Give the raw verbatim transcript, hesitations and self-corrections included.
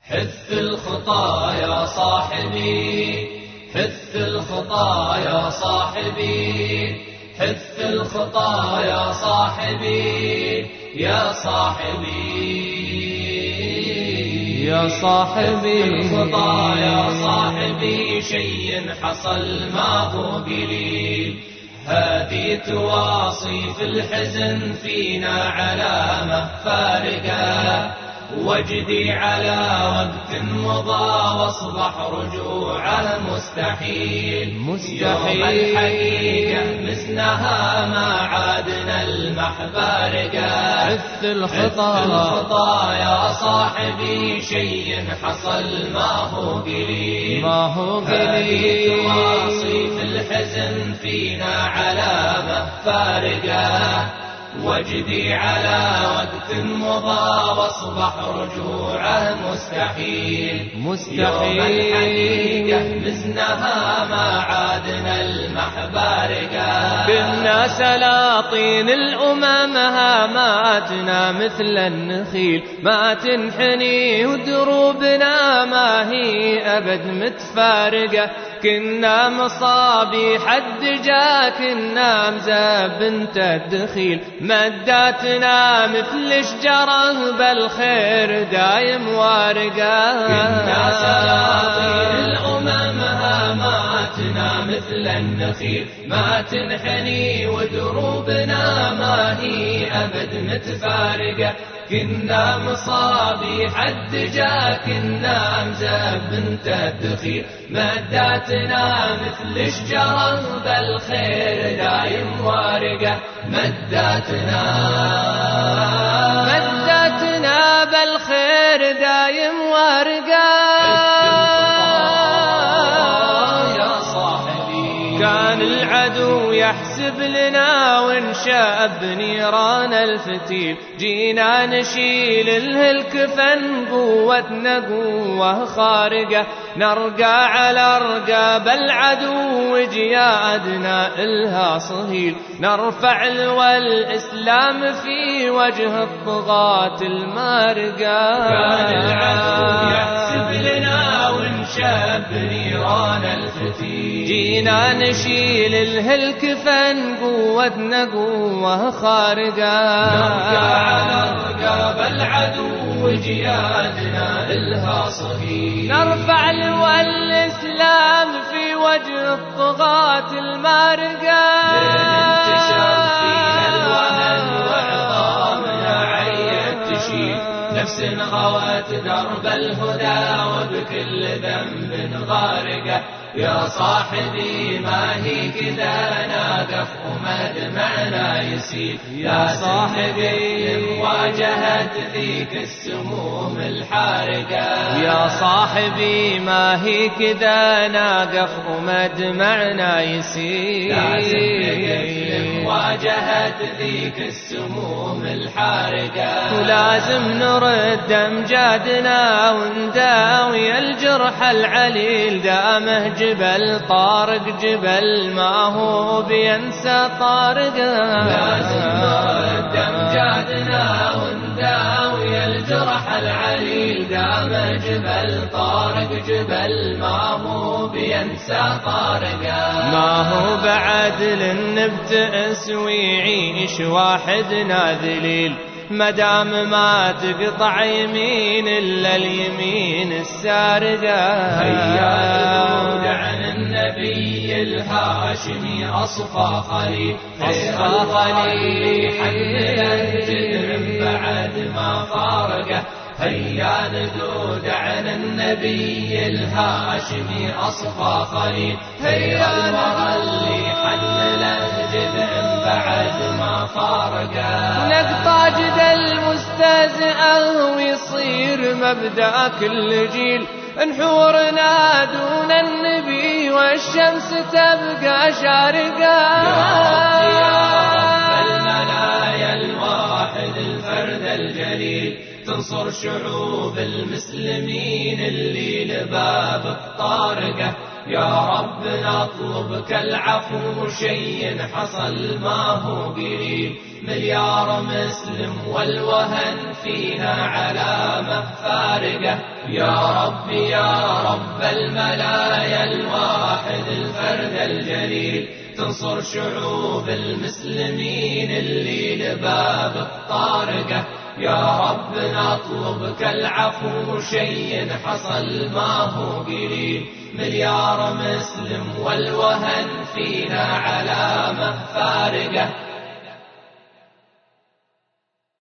حث الخطى يا صاحبي، حث الخطى يا صاحبي، حث الخطى يا صاحبي، يا صاحبي يا صاحبي. حث الخطى يا صاحبي، شيء حصل ما هو قليل، هذه تواصي في الحزن فينا علامة فارقة، وجدي على وقت مضى واصبح رجوعه مستحيل. مستحيل. يوم الحقيقة مسنها ما عادنا المحبارقة. حث الخطى حث الخطى يا صاحبي، شيء حصل ما هو قليل، ما هو هذه قليل. تواصي في الحزن فينا علامة فارقة، وجدي على وقت مضى واصبح رجوعه مستحيل. مستحيل. يوم الحقيقة مزنها ما عادنا المحبارقة. كنا سلاطين الأمم هاماتنا مثل النخيل، ما تنحني ودروبنا ما هي أبد متفارقة، كنا مصابيح الدجا، كنا مزابنة الدخيل، مداتنا مثل شجرة بالخير دايم وارقة. كنا سلاطين الأمم هاماتنا مثل النخيل، ما تنحني ودروبنا ما هي أبد متفارقة، كنا مصابيح الدجا، كنا مزبنة الدخيل، مداتنا مثل شجرة بالخير دايم وارقة، مداتنا مداتنا بالخير دايم وارقة. يا صاحبي كان العدو يحسب لنا وانشاب نيران الفتيل، جينا نشيل الكفن قوتنا قوة خارقة، نرقى على رقاب العدو جيادنا إلها صهيل، نرفع لواء الإسلام في وجه الطغاة المارقة. كان العدو يحسب لنا وانشاب نيران الفتيل، جينا نشيل الكفن قوتنا قوة خارقة، نرقى على رقاب العدو جيادنا إلها صهيل، نرفع لواء الإسلام في وجه الطغاة المارقة. انتشر فينا الوهن وعظامنا عيت تشيل، نفس غوت درب الهدى وبكل ذنب غارقة. يا صاحبي ما هي كذا ناقف ومدمعنا يسيل، يا صاحبي لمواجهة ذيك السموم الحارقة. يا صاحبي ما هي كذا ناقف ومدمعنا يسيل، لازم نقف لمواجهة ذيك السموم الحارقة، ولازم نرد أمجادنا ونداوي الجرح العليل، دامه جبل طارق جبل ما هو بينسى طارقه. لازم نرد أمجادنا ونداوي الجرح العليل، دام جبل طارق جبل ما هو بينسى طارقه. ما هو بعد للنبتئس ويعيش واحدنا ذليل، مدام ما تقطع يمين إلا اليمين السارقة. هيا عن النبي الهاشمي أصفى خليل، أصفى خليل حمل الجدر بعد ما فارقه. هيا ندود عن النبي الهاشمي أصفى خليل، هيا الورى اللي حمل الجدر بعد ما فارقه. نقطع جد المستهزئة ويصير مبدأ كل جيل، نحورنا دون النبي والشمس تبقى شارقة. يا رب المنايا الواحد الفرد الجليل، تنصر شعوب المسلمين اللي لبابك طارقة. يا رب نطلبك العفو شيء حصل ما هو قليل، مليار مسلم والوهن فينا علامة فارقة. يا رب يا رب الملايا الواحد الفرد الجليل، تنصر شعوب المسلمين اللي لباب الطارقة. يا رب نطلبك العفو شيء حصل ما هو قليل، مليار مسلم والوهن فينا علامة فارقة.